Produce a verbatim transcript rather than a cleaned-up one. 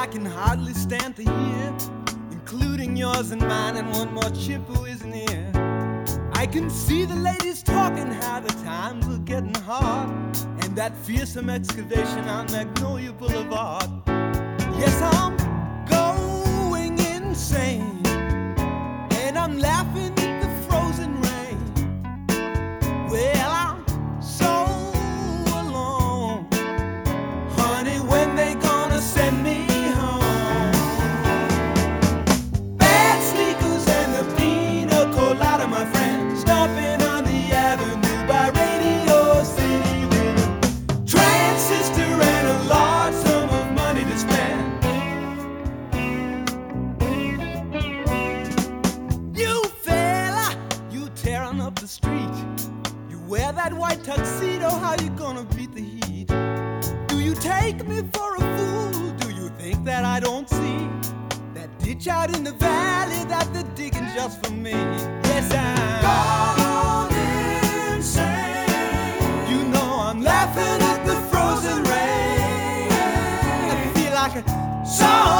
I can hardly stand to hear, including yours and mine and one more chip who isn't here. I can see the ladies talking how the times are getting hard, and that fearsome excavation on Magnolia Boulevard. Yes, I'm going insane, and I'm laughing at the frozen rain. Well, I'm so alone, honey, when they gonna send me home? Bad sneakers and the pina colada, my friend, stomping on the avenue by Radio City with a transistor and a large sum of money to spend. You fella, you tearing up the street, you wear that white tuxedo, how you gonna beat the heat? Do you take me for a fool? Do you think that I don't see that ditch out in the valley that they're digging just for me? Yes, I'm gone insane. You know I'm laughing at the frozen rain. I feel like a song